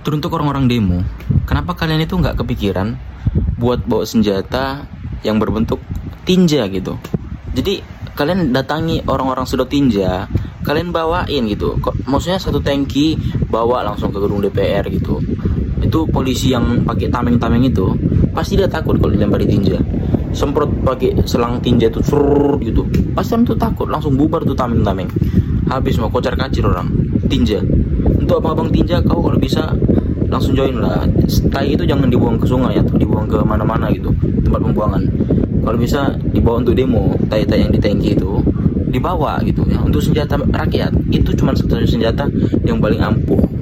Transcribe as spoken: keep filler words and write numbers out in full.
Teruntuk orang-orang demo, kenapa kalian itu nggak kepikiran buat bawa senjata yang berbentuk tinja gitu? Jadi kalian datangi orang-orang sudah tinja, kalian bawain gitu. Kok maksudnya satu tangki bawa langsung ke gedung D P R gitu. Itu polisi yang pakai tameng-tameng itu pasti dia takut kalau dilempar di tinja. Semprot pakai selang tinja itu surr gitu. Pasti orang tuh takut, langsung bubar tuh tameng-tameng. Habis mau kocar kacir orang tinja. Untuk abang-abang tinja, kau kalau bisa langsung join lah. Tai itu jangan dibuang ke sungai atau dibuang ke mana-mana gitu, tempat pembuangan. Kalau bisa dibawa untuk demo, tai-tai yang di tangki itu dibawa gitu ya. Untuk senjata rakyat itu cuma satu senjata yang paling ampuh.